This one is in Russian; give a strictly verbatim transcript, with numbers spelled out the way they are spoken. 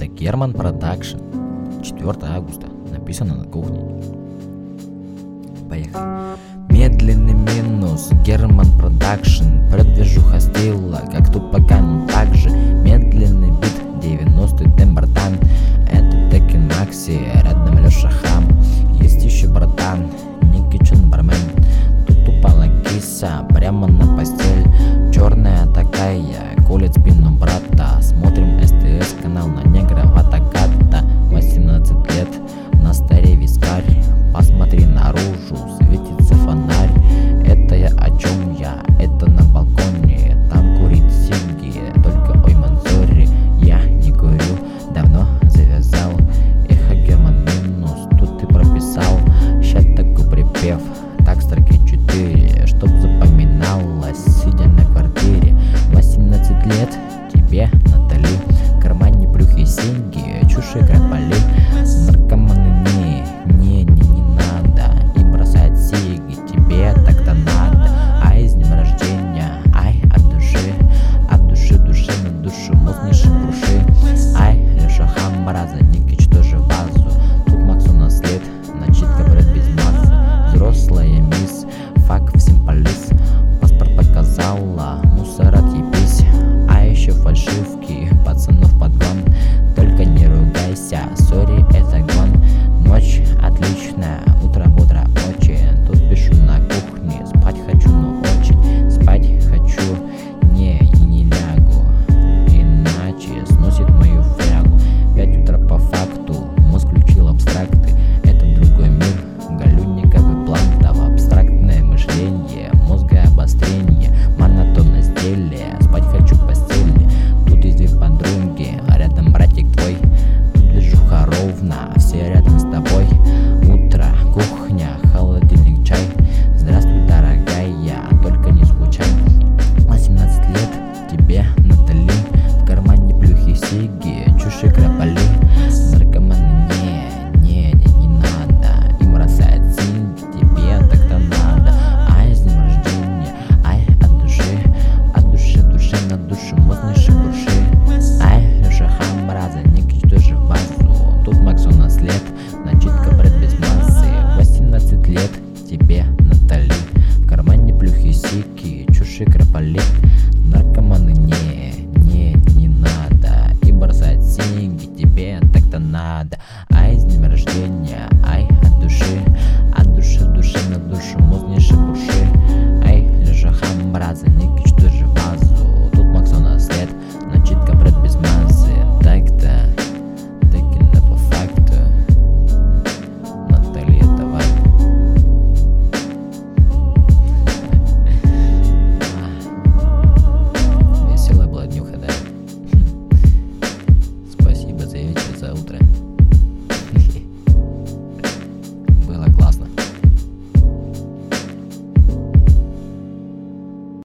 Это Герман Продакшн. четвёртого августа. Написано на кухне. Поехали. Медленный минус, Герман Продакшн. Продвижуха стила, как тупакан. Также медленный бит, девяностый тембрдан. Это Текен Макси, рядом Леша Хам. Есть еще братан, Ники Чон бармен. Тут упала киса, прямо на постель. Черная такая, колет спину брата. Смотрим СТС канал на негра ватаката. восемнадцать лет, на старе вискарь. Посмотри наружу, светится фонарь. Это я о чем я, это на балконе. Там курит сиги, только ой Мансори. Я не курю, давно завязал. Эхо Герман минус, тут ты прописал. Ща такой припев, так строки четыре, чтоб запоминалось, сидя на квартире. восемнадцать лет, тебе Натали. В кармане плюхи синги, чушь игра поли. Наркоманы не, не, не, не надо. И бросать сиги, тебе так-то надо. Ай, с днем рождения, ай, от души. От души, души на душу, мозг не шебруши. Ай, Леша Хамбара, за Никич тоже вазу. Тут Макс у нас след, начитка бред без массы. Взрослая мисс, фак всем полис. Паспорт показала, мусор отъебись. А еще фальшивки, пацанов подгон. Только не ругайся, сори, это гон. Ночь отличная, утро бодро очень. Тут пишу на кухне, спать хочу, но очень. Спать хочу, не, и не лягу, иначе сносит мою флягу. Пять утра по факту, мозг включил абстракты. Это другой мир, галюниковый плантов. Абстрактное мышление, мозга обострение. Монотонность делия, спать хочу в постели. Тут есть две подруги, а рядом братик твой. Тут движуха ровно, все рядом с тобой. Утро, кухня, холодильник, чай. Здравствуй, дорогая, только не скучай. восемнадцать лет, тебе Натали. В кармане плюхи сиги, чушь игра поли. Наркоманы не, не, не, не надо. Им бросает синги, тебе так-то надо. Ай, с днем рождения, ай, от души. От души, душе на душу, мозг не шебруши. Ай, Леша Хамбара, за Никич тоже вазу. Тут Макс у нас след, начитка бред без массы. восемнадцать лет, тебе Натали. В кармане плюхи сики, чушь игра поли. Наркоманы не, не, не надо. И бросать синги, тебе так-то надо. Ай, с днем рождения, ай, от души. От души, душе на душу, мозг не шебруши. Ай, Леша Хамбара, за Никич тоже